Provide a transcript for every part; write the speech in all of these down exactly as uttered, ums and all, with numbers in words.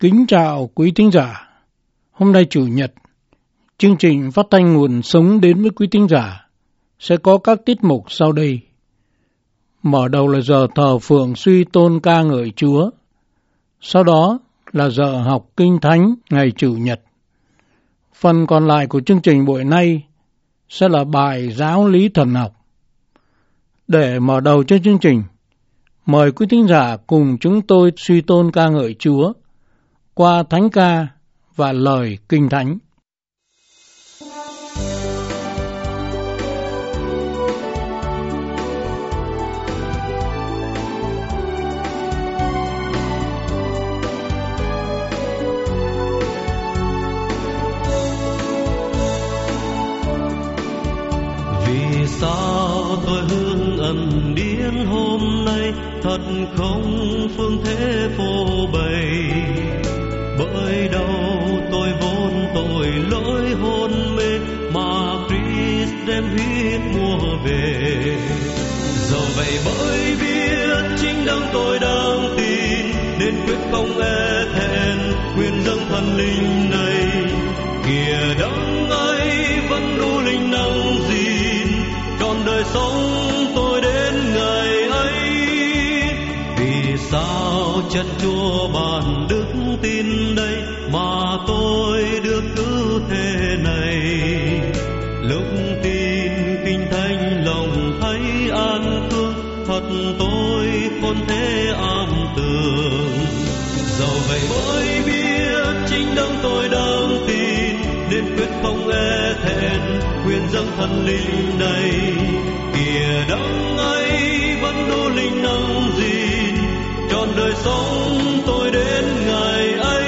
Kính chào quý thính giả. Hôm nay Chủ nhật, chương trình phát thanh nguồn sống đến với quý thính giả sẽ có các tiết mục sau đây. Mở đầu là giờ thờ phượng suy tôn ca ngợi Chúa. Sau đó là giờ học Kinh Thánh ngày Chủ nhật. Phần còn lại của chương trình buổi nay sẽ là bài giáo lý thần học. Để mở đầu cho chương trình, mời quý thính giả cùng chúng tôi suy tôn ca ngợi Chúa qua thánh ca và lời Kinh Thánh. Vì sao tôi hương ẩn điên hôm nay, thật không phương thế phô bày. Bởi đâu tôi vốn tội lỗi hôn mê, mà Christ đem huyết mua về. Dẫu vậy bởi biết chính đấng tôi đang tin, nên quyết không e thẹn quyền dâng thần linh này. Kìa đấng ấy vẫn đủ linh năng gìn, trọn đời sống tôi đến ngày ấy. Vì sao chân Chúa ban đức tin đây, mà tôi được cứu thế này. Lúc tin Kinh Thánh lòng thấy an thương, thật tôi không thể am tường. Dẫu vậy bởi biết chính đấng tôi đang tin, nên quyết không e thẹn quyền dâng thần linh này. Kìa đấng ấy vẫn đủ linh năng gìn, trọn đời sống tôi đến ngày ấy.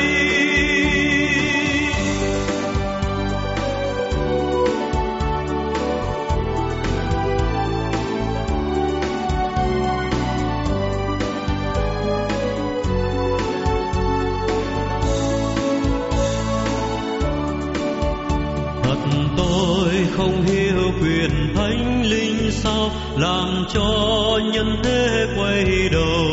Thật tôi không hiểu quyền thánh linh sao làm cho nhân thế quay đầu,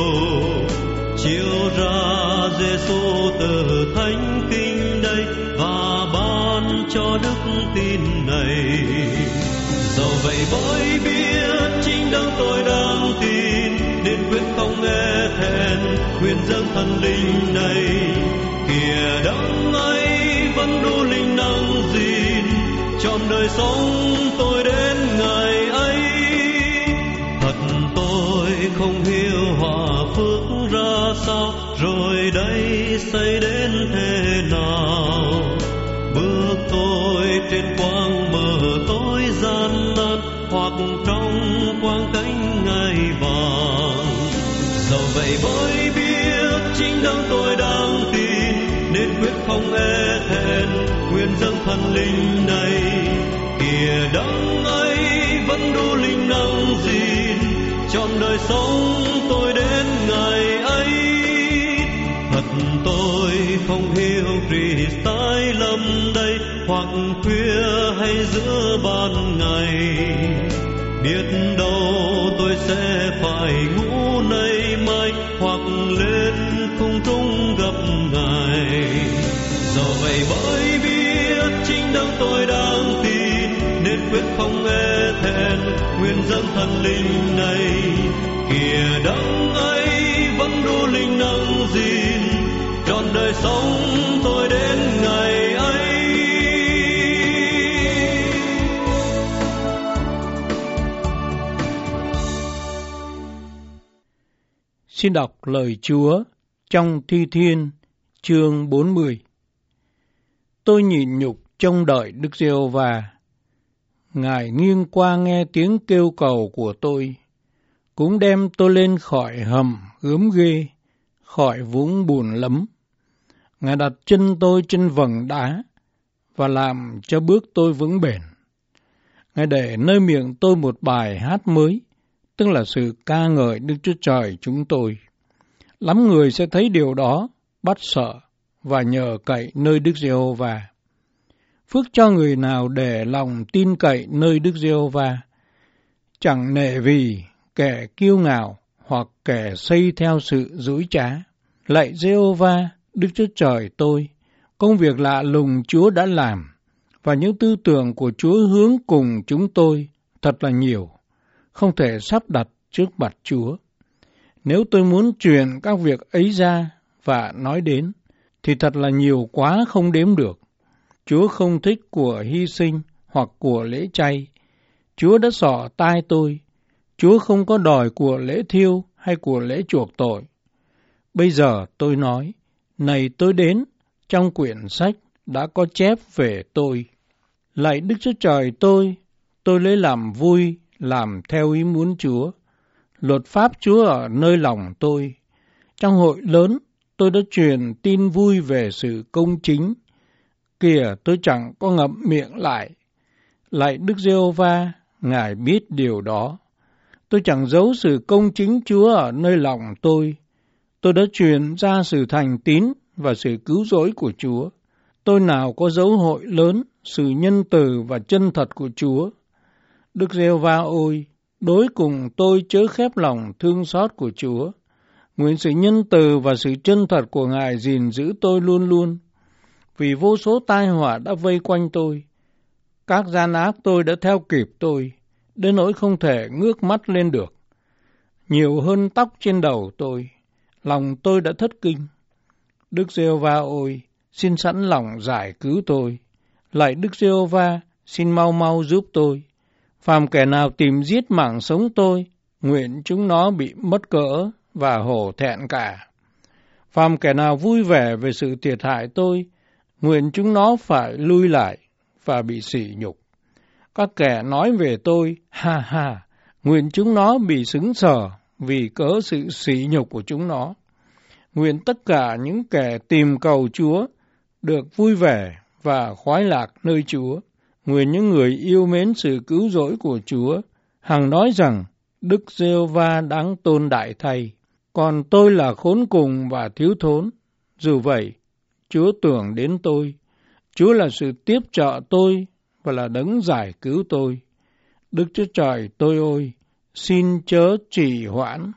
chiếu ra Giêsu từ thánh kinh đây và ban cho đức tin này. Dẫu vậy bởi biết chính đấng tôi đang tin, nên quyết không e thẹn quyền dâng thần linh này. Kìa đấng ấy vẫn đủ linh năng gìn, trọn đời sống tôi đến ngày ấy. Thật tôi không hiểu hòa phước ra sao, rồi đây xây đến thế nào. Bước tôi trên quang mờ tối gian nan, hoặc trong quang cánh ngai vàng. Dẫu vậy bởi biết chính đấng tôi đang tin, nên quyết không e thẹn quyền dâng thần linh này. Kìa đấng ấy vẫn đủ linh năng gìn, trọn đời sống tôi đến ngày ấy. Thật tôi không hiểu Christ tái lâm đây, hoặc khuya hay giữa ban ngày. Biết đâu tôi sẽ phải ngủ nay mai, hoặc lên không trung gặp Ngài. Dẫu vậy bởi biết chính đấng tôi đang tin, nên quyết không e thẹn quyền dâng thần linh này. Kìa đấng ấy vẫn đủ linh năng gìn, trọn đời sống tôi đến ngày ấy. Xin đọc lời Chúa trong Thi Thiên chương bốn mươi. Tôi nhịn nhục trông đợi Đức Giê-hô-va. Ngài nghiêng qua nghe tiếng kêu cầu của tôi, cũng đem tôi lên khỏi hầm gớm ghê, khỏi vũng bùn lấm. Ngài đặt chân tôi trên vầng đá và làm cho bước tôi vững bền. Ngài để nơi miệng tôi một bài hát mới, tức là sự ca ngợi Đức Chúa Trời chúng tôi. Lắm người sẽ thấy điều đó, bắt sợ và nhờ cậy nơi Đức Giê-hô-va. Phước cho người nào để lòng tin cậy nơi Đức Giê-hô-va, chẳng nể vì kẻ kiêu ngạo hoặc kẻ xây theo sự dối trá. Lạy Giê-hô-va, Đức Chúa Trời tôi, công việc lạ lùng Chúa đã làm, và những tư tưởng của Chúa hướng cùng chúng tôi thật là nhiều, không thể sắp đặt trước mặt Chúa. Nếu tôi muốn truyền các việc ấy ra và nói đến, thì thật là nhiều quá không đếm được. Chúa không thích của hy sinh hoặc của lễ chay. Chúa đã xỏ tai tôi. Chúa không có đòi của lễ thiêu hay của lễ chuộc tội. Bây giờ tôi nói, này tôi đến, trong quyển sách đã có chép về tôi. Lạy Đức Chúa Trời tôi, tôi lấy làm vui, làm theo ý muốn Chúa. Luật pháp Chúa ở nơi lòng tôi. Trong hội lớn, tôi đã truyền tin vui về sự công chính. Kìa, tôi chẳng có ngậm miệng lại. Lạy Đức Giê-hô-va, Ngài biết điều đó. Tôi chẳng giấu sự công chính Chúa ở nơi lòng tôi. Tôi đã truyền ra sự thành tín và sự cứu rỗi của Chúa. Tôi nào có dấu hội lớn, sự nhân từ và chân thật của Chúa. Đức Giê-hô-va ôi, đối cùng tôi chớ khép lòng thương xót của Chúa. Nguyện sự nhân từ và sự chân thật của Ngài gìn giữ tôi luôn luôn. Vì vô số tai họa đã vây quanh tôi. Các gian ác tôi đã theo kịp tôi, đến nỗi không thể ngước mắt lên được. Nhiều hơn tóc trên đầu tôi, lòng tôi đã thất kinh. Đức Giê-hô-va ôi, xin sẵn lòng giải cứu tôi. Lạy Đức Giê-hô-va, xin mau mau giúp tôi. Phàm kẻ nào tìm giết mạng sống tôi, nguyện chúng nó bị mất cỡ và hổ thẹn cả. Phàm kẻ nào vui vẻ về sự thiệt hại tôi, nguyện chúng nó phải lui lại và bị sỉ nhục. Các kẻ nói về tôi, ha ha, nguyện chúng nó bị sững sờ vì cớ sự sỉ nhục của chúng nó. Nguyện tất cả những kẻ tìm cầu Chúa được vui vẻ và khoái lạc nơi Chúa. Nguyện những người yêu mến sự cứu rỗi của Chúa hằng nói rằng Đức Giê-hô-va đáng tôn đại thay. Còn tôi là khốn cùng và thiếu thốn. Dù vậy, Chúa tưởng đến tôi. Chúa là sự tiếp trợ tôi và là đấng giải cứu tôi. Đức Chúa Trời tôi ơi, xin chớ trì hoãn.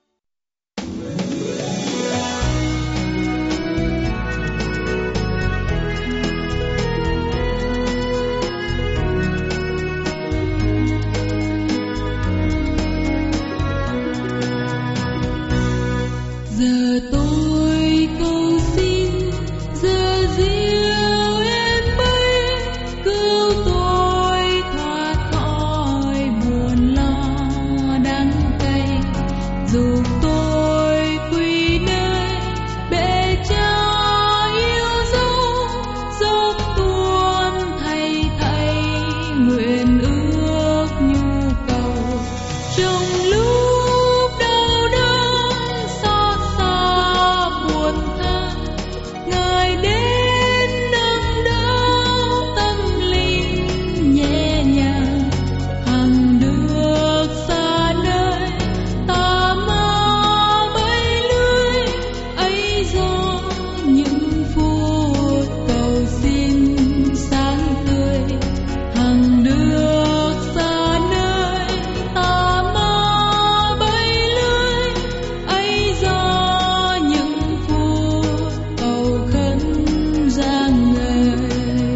Giờ tôi cầu xin, giờ diệu em bay, cứu tôi thoát khỏi buồn lo đắng cay. Dù tôi quy nơi bề cha yêu dấu, dốc tuôn thay thay nguyện ước nhu cầu. Trong lúc đau đớn xót xa buồn than, Ngài đến nâng đỡ tâm linh nhẹ nhàng. Hằng được xa nơi ta mà bay lưới, ấy do những phút cầu xin sáng tươi. Hằng được xa nơi ta mà bay lưới, ấy do những phút cầu khấn giang lời.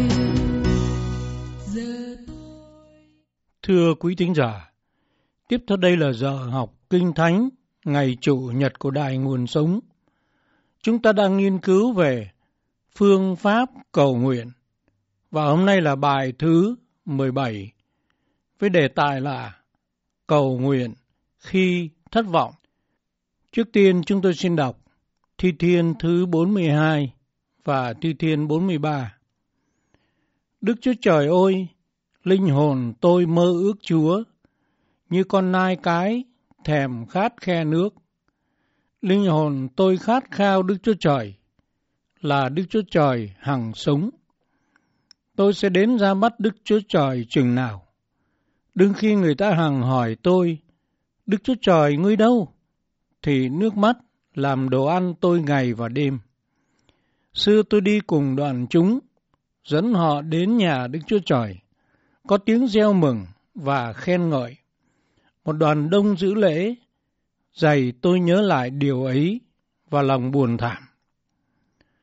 Giờ tôi Thưa quý thính giả, tiếp theo đây là giờ học Kinh Thánh ngày Chủ nhật của Đài Nguồn Sống. Chúng ta đang nghiên cứu về phương pháp cầu nguyện, và hôm nay là bài thứ mười bảy với đề tài là cầu nguyện khi thất vọng. Trước tiên chúng tôi xin đọc Thi Thiên thứ bốn mươi hai và Thi Thiên bốn mươi ba. Đức Chúa Trời ơi, linh hồn tôi mơ ước Chúa, như con nai cái thèm khát khe nước. Linh hồn tôi khát khao Đức Chúa Trời, là Đức Chúa Trời hằng sống. Tôi sẽ đến ra mắt Đức Chúa Trời chừng nào? Đừng khi người ta hằng hỏi tôi, Đức Chúa Trời ngươi đâu? Thì nước mắt làm đồ ăn tôi ngày và đêm. Xưa tôi đi cùng đoàn chúng, dẫn họ đến nhà Đức Chúa Trời, có tiếng reo mừng và khen ngợi. Một đoàn đông giữ lễ, dày tôi nhớ lại điều ấy và lòng buồn thảm.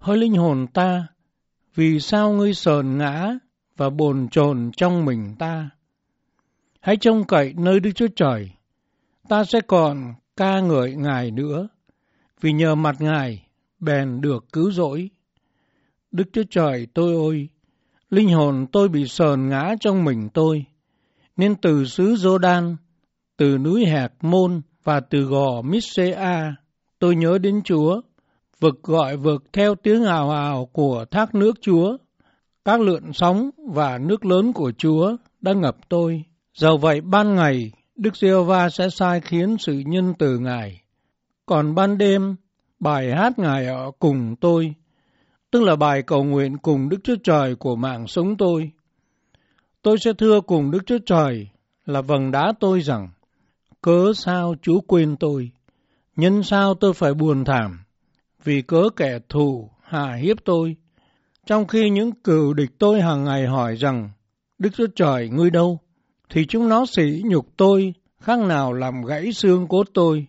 Hỡi linh hồn ta, vì sao ngươi sờn ngã và bồn chồn trong mình ta? Hãy trông cậy nơi Đức Chúa Trời, ta sẽ còn ca ngợi Ngài nữa, vì nhờ mặt Ngài bèn được cứu rỗi. Đức Chúa Trời tôi ơi, linh hồn tôi bị sờn ngã trong mình tôi, nên từ xứ Giô-đan, từ núi Hẹc Môn và từ gò Mít-xê-a, tôi nhớ đến Chúa. Vực gọi vực theo tiếng ào ào của thác nước Chúa, các lượn sóng và nước lớn của Chúa đã ngập tôi. Dầu vậy ban ngày, Đức Giê-hô-va sẽ sai khiến sự nhân từ Ngài, còn ban đêm, bài hát Ngài ở cùng tôi, tức là bài cầu nguyện cùng Đức Chúa Trời của mạng sống tôi. Tôi sẽ thưa cùng Đức Chúa Trời là vầng đá tôi rằng, cớ sao Chúa quên tôi, nhân sao tôi phải buồn thảm, vì cớ kẻ thù hạ hiếp tôi, trong khi những cừu địch tôi hàng ngày hỏi rằng, Đức Chúa Trời ngươi đâu, thì chúng nó sỉ nhục tôi, khác nào làm gãy xương cốt tôi.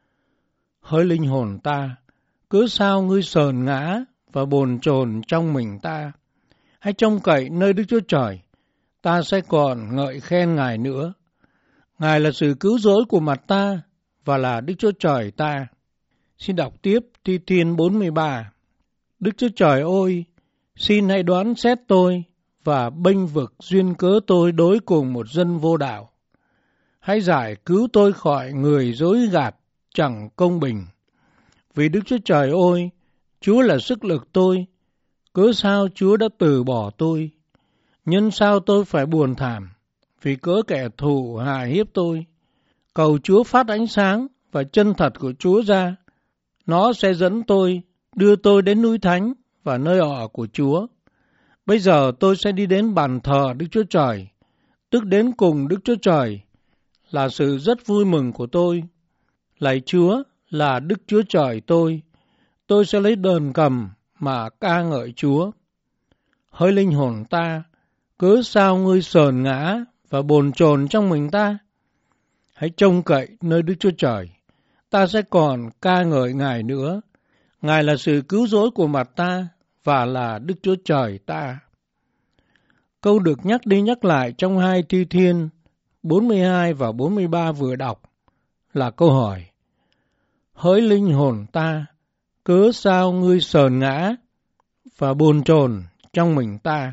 Hỡi linh hồn ta, cớ sao ngươi sờn ngã và bồn chồn trong mình ta? Hãy trông cậy nơi Đức Chúa Trời, ta sẽ còn ngợi khen Ngài nữa. Ngài là sự cứu rỗi của mặt ta và là Đức Chúa Trời ta. Xin đọc tiếp Thi Thiên bốn mươi ba. Đức Chúa Trời ơi, xin hãy đoán xét tôi và bênh vực duyên cớ tôi đối cùng một dân vô đạo. Hãy giải cứu tôi khỏi người dối gạt chẳng công bình. Vì Đức Chúa Trời ơi, Chúa là sức lực tôi, cớ sao Chúa đã từ bỏ tôi? Nhân sao tôi phải buồn thảm, vì cớ kẻ thù hạ hiếp tôi? Cầu Chúa phát ánh sáng và chân thật của Chúa ra, nó sẽ dẫn tôi, đưa tôi đến núi thánh và nơi ở của Chúa. Bây giờ tôi sẽ đi đến bàn thờ Đức Chúa Trời, tức đến cùng Đức Chúa Trời, là sự rất vui mừng của tôi. Lạy Chúa là Đức Chúa Trời tôi, tôi sẽ lấy đờn cầm mà ca ngợi Chúa. Hỡi linh hồn ta, cớ sao ngươi sờn ngã và bồn chồn trong mình ta? Hãy trông cậy nơi Đức Chúa Trời, ta sẽ còn ca ngợi Ngài nữa. Ngài là sự cứu rỗi của mặt ta và là Đức Chúa Trời ta. Câu được nhắc đi nhắc lại trong hai Thi Thiên bốn mươi hai và bốn mươi ba vừa đọc là câu hỏi: hỡi linh hồn ta, cớ sao ngươi sờn ngã và bồn chồn trong mình ta?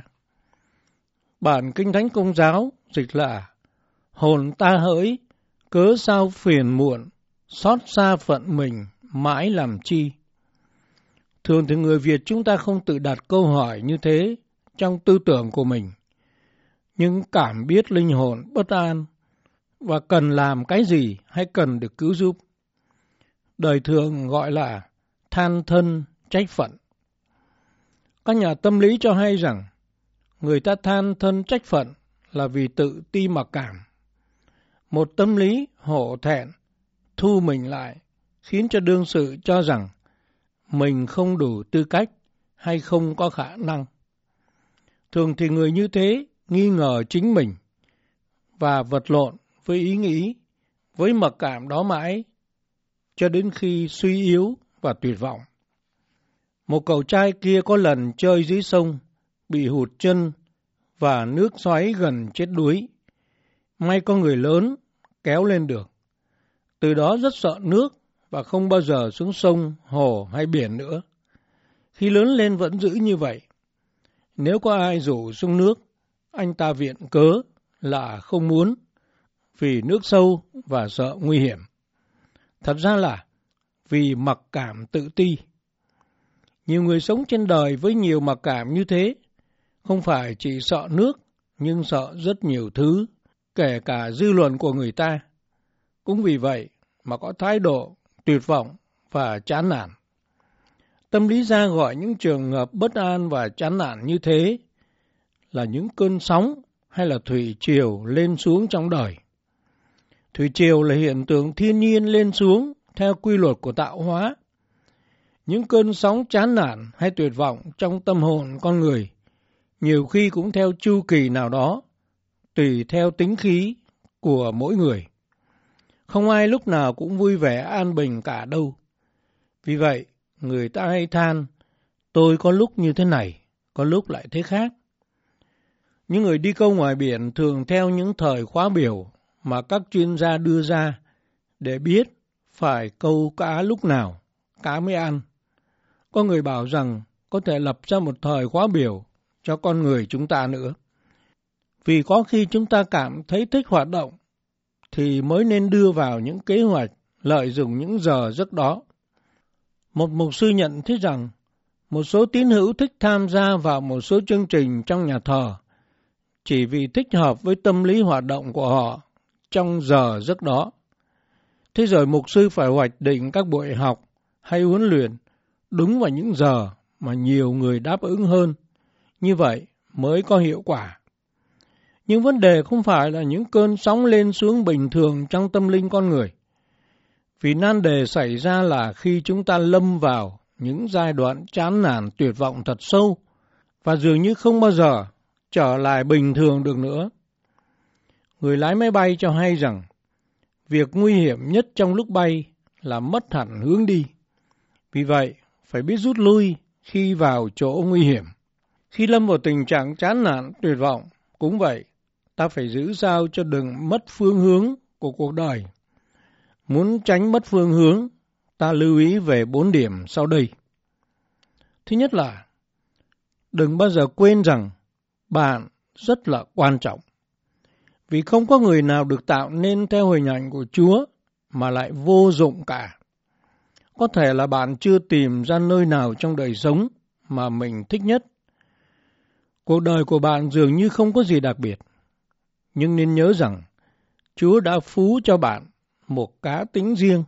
Bản Kinh Thánh Công giáo dịch là: hồn ta hỡi, cớ sao phiền muộn, xót xa phận mình, mãi làm chi? Thường thì người Việt chúng ta không tự đặt câu hỏi như thế trong tư tưởng của mình, nhưng cảm biết linh hồn bất an và cần làm cái gì hay cần được cứu giúp. Đời thường gọi là than thân trách phận. Các nhà tâm lý cho hay rằng người ta than thân trách phận là vì tự ti mặc cảm. Một tâm lý hổ thẹn, thu mình lại, khiến cho đương sự cho rằng mình không đủ tư cách hay không có khả năng. Thường thì người như thế nghi ngờ chính mình và vật lộn với ý nghĩ, với mặc cảm đó mãi, cho đến khi suy yếu và tuyệt vọng. Một cậu trai kia có lần chơi dưới sông, bị hụt chân và nước xoáy gần chết đuối. May có người lớn kéo lên được. Từ đó rất sợ nước và không bao giờ xuống sông, hồ hay biển nữa. Khi lớn lên vẫn giữ như vậy. Nếu có ai rủ xuống nước, anh ta viện cớ là không muốn, vì nước sâu và sợ nguy hiểm. Thật ra là vì mặc cảm tự ti. Nhiều người sống trên đời với nhiều mặc cảm như thế, không phải chỉ sợ nước, nhưng sợ rất nhiều thứ, kể cả dư luận của người ta. Cũng vì vậy mà có thái độ tuyệt vọng và chán nản. Tâm lý gia gọi những trường hợp bất an và chán nản như thế là những cơn sóng hay là thủy triều lên xuống trong đời. Thủy triều là hiện tượng thiên nhiên lên xuống theo quy luật của tạo hóa. Những cơn sóng chán nản hay tuyệt vọng trong tâm hồn con người nhiều khi cũng theo chu kỳ nào đó, tùy theo tính khí của mỗi người. Không ai lúc nào cũng vui vẻ an bình cả đâu. Vì vậy, người ta hay than, tôi có lúc như thế này, có lúc lại thế khác. Những người đi câu ngoài biển thường theo những thời khóa biểu mà các chuyên gia đưa ra để biết phải câu cá lúc nào, cá mới ăn. Có người bảo rằng có thể lập ra một thời khóa biểu cho con người chúng ta nữa. Vì có khi chúng ta cảm thấy thích hoạt động, thì mới nên đưa vào những kế hoạch lợi dụng những giờ giấc đó. Một mục sư nhận thấy rằng, một số tín hữu thích tham gia vào một số chương trình trong nhà thờ, chỉ vì thích hợp với tâm lý hoạt động của họ trong giờ giấc đó. Thế rồi mục sư phải hoạch định các buổi học hay huấn luyện đúng vào những giờ mà nhiều người đáp ứng hơn. Như vậy mới có hiệu quả. Nhưng vấn đề không phải là những cơn sóng lên xuống bình thường trong tâm linh con người. Vì nan đề xảy ra là khi chúng ta lâm vào những giai đoạn chán nản tuyệt vọng thật sâu và dường như không bao giờ trở lại bình thường được nữa. Người lái máy bay cho hay rằng việc nguy hiểm nhất trong lúc bay là mất hẳn hướng đi. Vì vậy, phải biết rút lui khi vào chỗ nguy hiểm. Khi lâm vào tình trạng chán nản tuyệt vọng, cũng vậy, ta phải giữ sao cho đừng mất phương hướng của cuộc đời. Muốn tránh mất phương hướng, ta lưu ý về bốn điểm sau đây. Thứ nhất là, đừng bao giờ quên rằng bạn rất là quan trọng. Vì không có người nào được tạo nên theo hình ảnh của Chúa mà lại vô dụng cả. Có thể là bạn chưa tìm ra nơi nào trong đời sống mà mình thích nhất. Cuộc đời của bạn dường như không có gì đặc biệt. Nhưng nên nhớ rằng Chúa đã phú cho bạn một cá tính riêng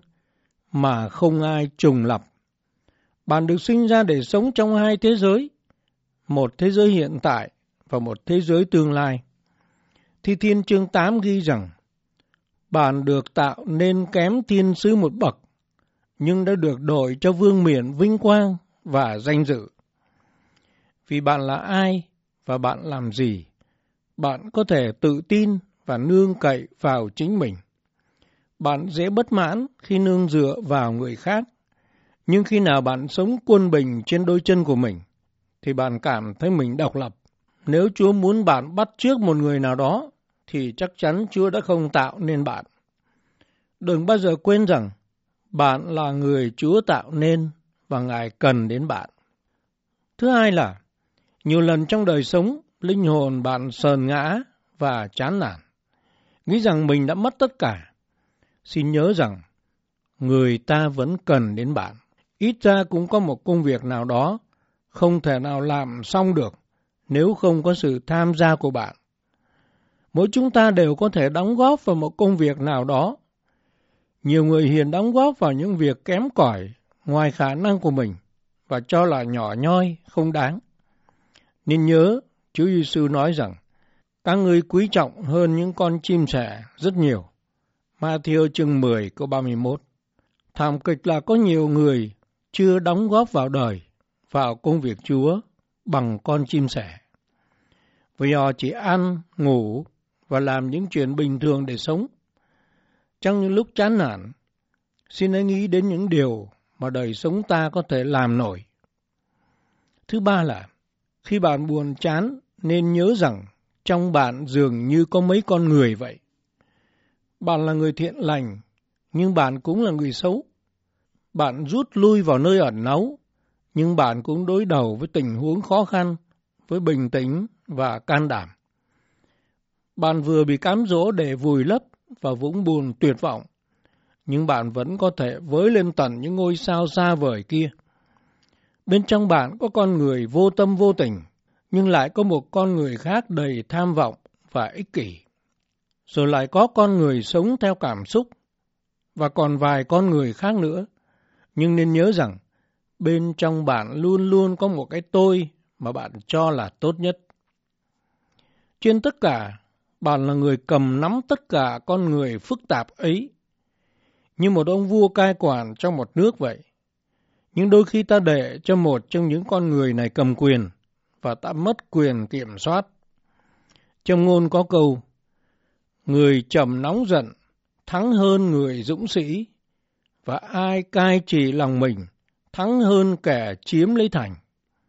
mà không ai trùng lặp. Bạn được sinh ra để sống trong hai thế giới, một thế giới hiện tại và một thế giới tương lai. Thi Thiên chương tám ghi rằng, bạn được tạo nên kém thiên sứ một bậc, nhưng đã được đổi cho vương miện vinh quang và danh dự. Vì bạn là ai và bạn làm gì, bạn có thể tự tin và nương cậy vào chính mình. Bạn dễ bất mãn khi nương dựa vào người khác, nhưng khi nào bạn sống quân bình trên đôi chân của mình, thì bạn cảm thấy mình độc lập. Nếu Chúa muốn bạn bắt chước một người nào đó, thì chắc chắn Chúa đã không tạo nên bạn. Đừng bao giờ quên rằng, bạn là người Chúa tạo nên và Ngài cần đến bạn. Thứ hai là, nhiều lần trong đời sống, linh hồn bạn sờn ngã và chán nản, nghĩ rằng mình đã mất tất cả. Xin nhớ rằng, người ta vẫn cần đến bạn. Ít ra cũng có một công việc nào đó không thể nào làm xong được nếu không có sự tham gia của bạn. Mỗi chúng ta đều có thể đóng góp vào một công việc nào đó. Nhiều người hiện đóng góp vào những việc kém cỏi ngoài khả năng của mình và cho là nhỏ nhoi, không đáng. Nên nhớ, Chúa Giêsu nói rằng, các ngươi quý trọng hơn những con chim sẻ rất nhiều. Ma-thi-ơ chương mười câu ba mươi mốt. Thảm kịch là có nhiều người chưa đóng góp vào đời, vào công việc Chúa bằng con chim sẻ. Vì họ chỉ ăn, ngủ và làm những chuyện bình thường để sống. Trong những lúc chán nản, xin hãy nghĩ đến những điều mà đời sống ta có thể làm nổi. Thứ ba là, khi bạn buồn chán nên nhớ rằng trong bạn dường như có mấy con người vậy. Bạn là người thiện lành, nhưng bạn cũng là người xấu. Bạn rút lui vào nơi ẩn náu, nhưng bạn cũng đối đầu với tình huống khó khăn, với bình tĩnh và can đảm. Bạn vừa bị cám dỗ để vùi lấp vào vũng bùn tuyệt vọng, nhưng bạn vẫn có thể với lên tận những ngôi sao xa vời kia. Bên trong bạn có con người vô tâm vô tình, nhưng lại có một con người khác đầy tham vọng và ích kỷ. Rồi lại có con người sống theo cảm xúc, và còn vài con người khác nữa. Nhưng nên nhớ rằng, bên trong bạn luôn luôn có một cái tôi mà bạn cho là tốt nhất. Trên tất cả, bạn là người cầm nắm tất cả con người phức tạp ấy, như một ông vua cai quản trong một nước vậy. Nhưng đôi khi ta để cho một trong những con người này cầm quyền, và ta mất quyền kiểm soát. Trong ngôn có câu, người trầm nóng giận thắng hơn người dũng sĩ, và ai cai trị lòng mình thắng hơn kẻ chiếm lấy thành.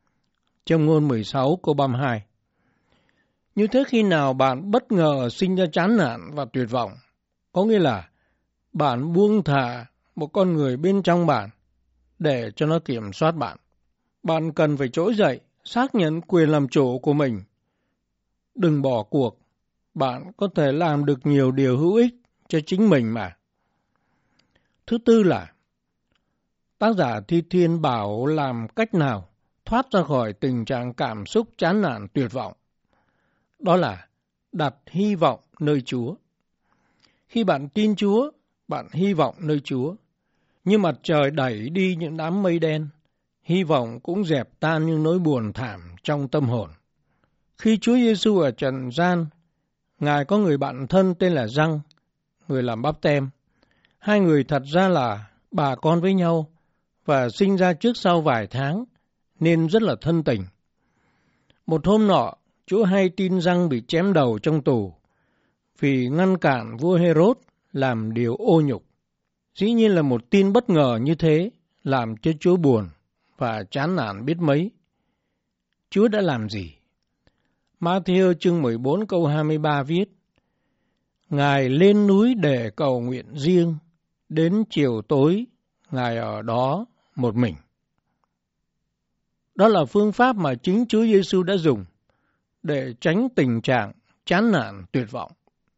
Châm ngôn mười sáu câu ba mươi hai. Như thế khi nào bạn bất ngờ sinh ra chán nản và tuyệt vọng, có nghĩa là bạn buông thả một con người bên trong bạn để cho nó kiểm soát bạn. Bạn cần phải trỗi dậy, xác nhận quyền làm chủ của mình. Đừng bỏ cuộc, bạn có thể làm được nhiều điều hữu ích cho chính mình mà. Thứ tư là, tác giả Thi Thiên bảo làm cách nào thoát ra khỏi tình trạng cảm xúc chán nản tuyệt vọng. Đó là đặt hy vọng nơi Chúa. Khi bạn tin Chúa, bạn hy vọng nơi Chúa. Như mặt trời đẩy đi những đám mây đen, hy vọng cũng dẹp tan những nỗi buồn thảm trong tâm hồn. Khi Chúa Giêsu ở trần gian, Ngài có người bạn thân tên là Giăng, người làm báp têm. Hai người thật ra là bà con với nhau và sinh ra trước sau vài tháng, nên rất là thân tình. Một hôm nọ, Chúa hay tin Giăng bị chém đầu trong tù vì ngăn cản vua Herod làm điều ô nhục. Dĩ nhiên là một tin bất ngờ như thế làm cho Chúa buồn và chán nản biết mấy. Chúa đã làm gì? Ma-thi-ơ chương mười bốn câu hai mươi ba viết: Ngài lên núi để cầu nguyện riêng, đến chiều tối Ngài ở đó một mình. Đó là phương pháp mà chính Chúa Giêsu đã dùng để tránh tình trạng chán nản tuyệt vọng.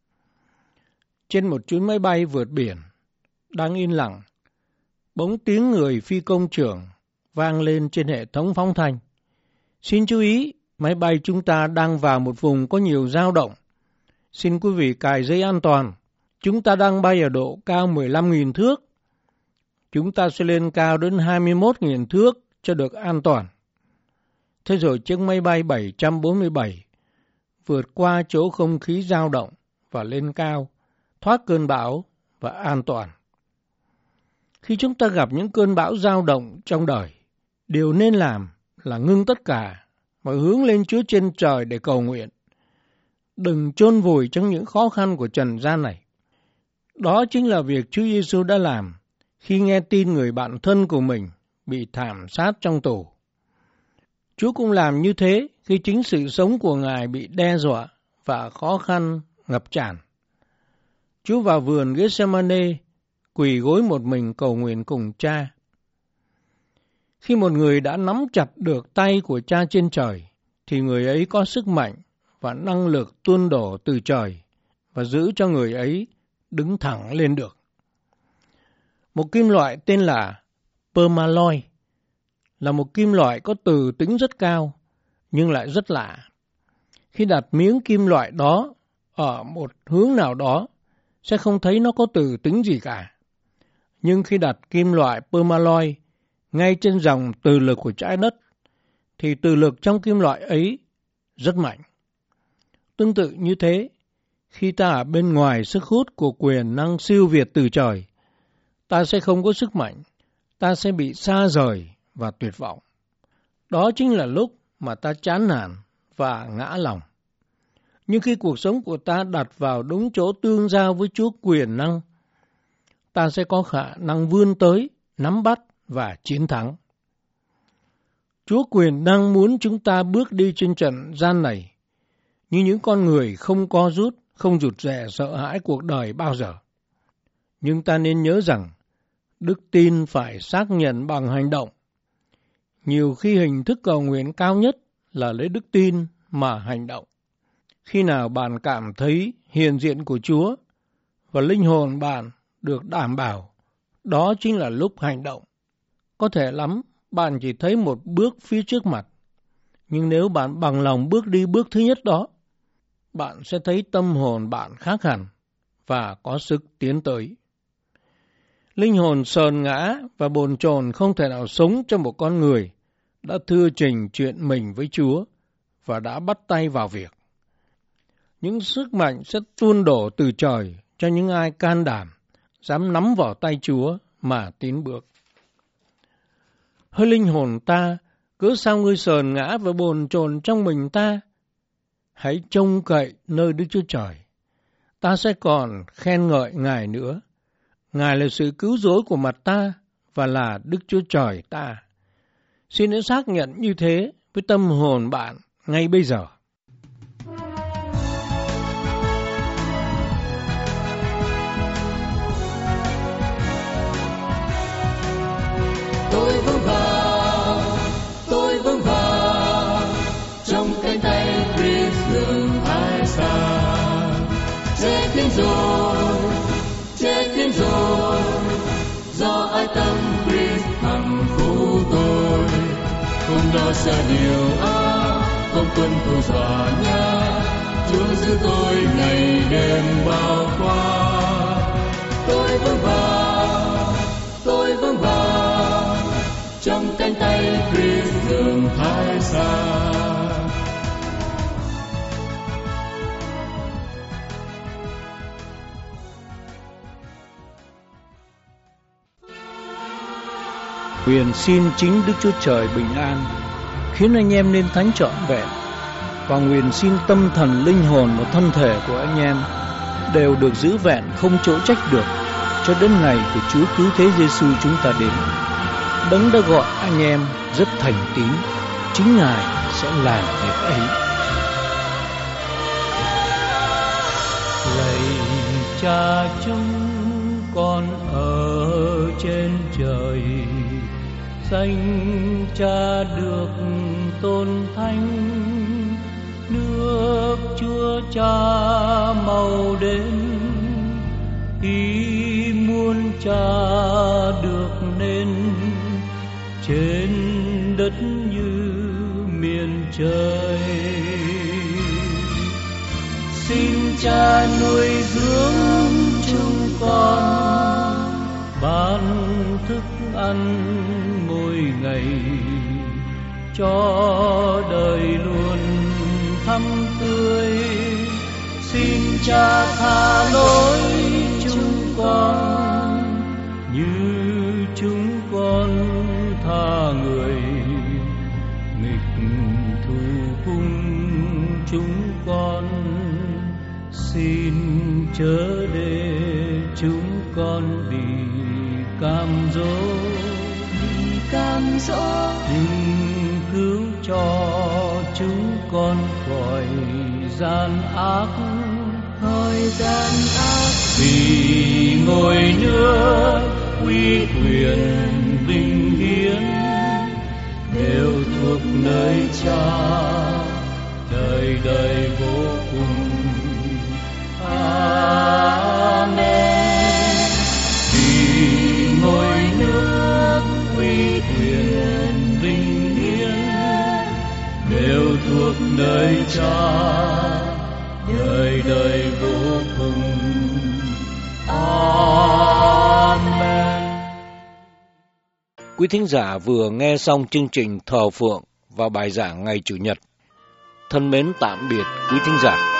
Trên một chuyến máy bay vượt biển, đang yên lặng, bỗng tiếng người phi công trưởng vang lên trên hệ thống phóng thanh. Xin chú ý, máy bay chúng ta đang vào một vùng có nhiều dao động. Xin quý vị cài dây an toàn. Chúng ta đang bay ở độ cao mười lăm nghìn thước. Chúng ta sẽ lên cao đến hai mươi mốt nghìn thước cho được an toàn. Thế rồi chiếc máy bay bảy trăm bốn mươi bảy vượt qua chỗ không khí dao động và lên cao, thoát cơn bão và an toàn. Khi chúng ta gặp những cơn bão dao động trong đời, điều nên làm là ngưng tất cả và hướng lên Chúa trên trời để cầu nguyện. Đừng chôn vùi trong những khó khăn của trần gian này. Đó chính là việc Chúa Giêsu đã làm khi nghe tin người bạn thân của mình bị thảm sát trong tù. Chúa cũng làm như thế khi chính sự sống của Ngài bị đe dọa và khó khăn ngập tràn. Chúa vào vườn Gethsemane, quỳ gối một mình cầu nguyện cùng Cha. Khi một người đã nắm chặt được tay của Cha trên trời, thì người ấy có sức mạnh và năng lực tuôn đổ từ trời và giữ cho người ấy đứng thẳng lên được. Một kim loại tên là permalloy là một kim loại có từ tính rất cao nhưng lại rất lạ. Khi đặt miếng kim loại đó ở một hướng nào đó sẽ không thấy nó có từ tính gì cả. Nhưng khi đặt kim loại permalloy ngay trên dòng từ lực của trái đất thì từ lực trong kim loại ấy rất mạnh. Tương tự như thế, khi ta ở bên ngoài sức hút của quyền năng siêu việt từ trời, ta sẽ không có sức mạnh, ta sẽ bị xa rời và tuyệt vọng. Đó chính là lúc mà ta chán nản và ngã lòng. Nhưng khi cuộc sống của ta đặt vào đúng chỗ tương giao với Chúa quyền năng, ta sẽ có khả năng vươn tới, nắm bắt và chiến thắng. Chúa quyền năng muốn chúng ta bước đi trên trần gian này như những con người không co rút, không rụt rè sợ hãi cuộc đời bao giờ. Nhưng ta nên nhớ rằng đức tin phải xác nhận bằng hành động. Nhiều khi hình thức cầu nguyện cao nhất là lấy đức tin mà hành động. Khi nào bạn cảm thấy hiện diện của Chúa và linh hồn bạn được đảm bảo, đó chính là lúc hành động. Có thể lắm, bạn chỉ thấy một bước phía trước mặt. Nhưng nếu bạn bằng lòng bước đi bước thứ nhất đó, bạn sẽ thấy tâm hồn bạn khác hẳn và có sức tiến tới. Linh hồn sờn ngã và bồn chồn không thể nào sống cho một con người đã thưa trình chuyện mình với Chúa và đã bắt tay vào việc. Những sức mạnh sẽ tuôn đổ từ trời cho những ai can đảm, dám nắm vào tay Chúa mà tiến bước. Hỡi linh hồn ta, cớ sao ngươi sờn ngã và bồn chồn trong mình ta? Hãy trông cậy nơi Đức Chúa Trời. Ta sẽ còn khen ngợi Ngài nữa. Ngài là sự cứu rỗi của mặt ta và là Đức Chúa Trời ta. Xin hãy xác nhận như thế với tâm hồn bạn ngay bây giờ. Tôi vững vàng, tôi vững vàng trong cánh tay Christ đường thái sang. Chết đến rồi, chết đến rồi, do ái tâm Christ hằng cứu tôi. Không lo sợ điều ác, không quân thù dọa nhá, Chúa giữ tôi ngày đêm bao qua. Tôi vững vàng, tôi vững vàng trong cánh tay Christ đường thái sang. Nguyện xin chính Đức Chúa Trời bình an, khiến anh em nên thánh trọn vẹn, và nguyện xin tâm thần, linh hồn và thân thể của anh em đều được giữ vẹn không chỗ trách được, cho đến ngày của Chúa Cứu Thế Giêsu chúng ta đến. Đấng đã gọi anh em rất thành tín, chính Ngài sẽ làm việc ấy. Lạy Cha chúng con ở trên trời, danh Cha được tôn thánh, nước Chúa Cha mau đến, ý muốn Cha được nên trên đất như miền trời. Xin Cha nuôi dưỡng chúng con, ban thức ăn mỗi ngày, cho đời luôn thắm tươi. Xin Cha tha lỗi chúng con, như chúng con tha người nghịch thù cùng chúng con. Xin chớ để chúng con bị cam dỗ, bị cam dỗ, nhưng cứu cho chúng con khỏi gian ác, khỏi gian ác. Vì ngôi nước, uy quyền, vinh hiển đều thuộc nơi Cha, đời đời vô cùng. Amen. Vì ngôi nước, uy quyền, vinh hiển đều thuộc nơi Cha, đời đời vô cùng. Amen. Quý thính giả vừa nghe xong chương trình thờ phượng và bài giảng ngày Chủ nhật. Thân mến tạm biệt quý thính giả.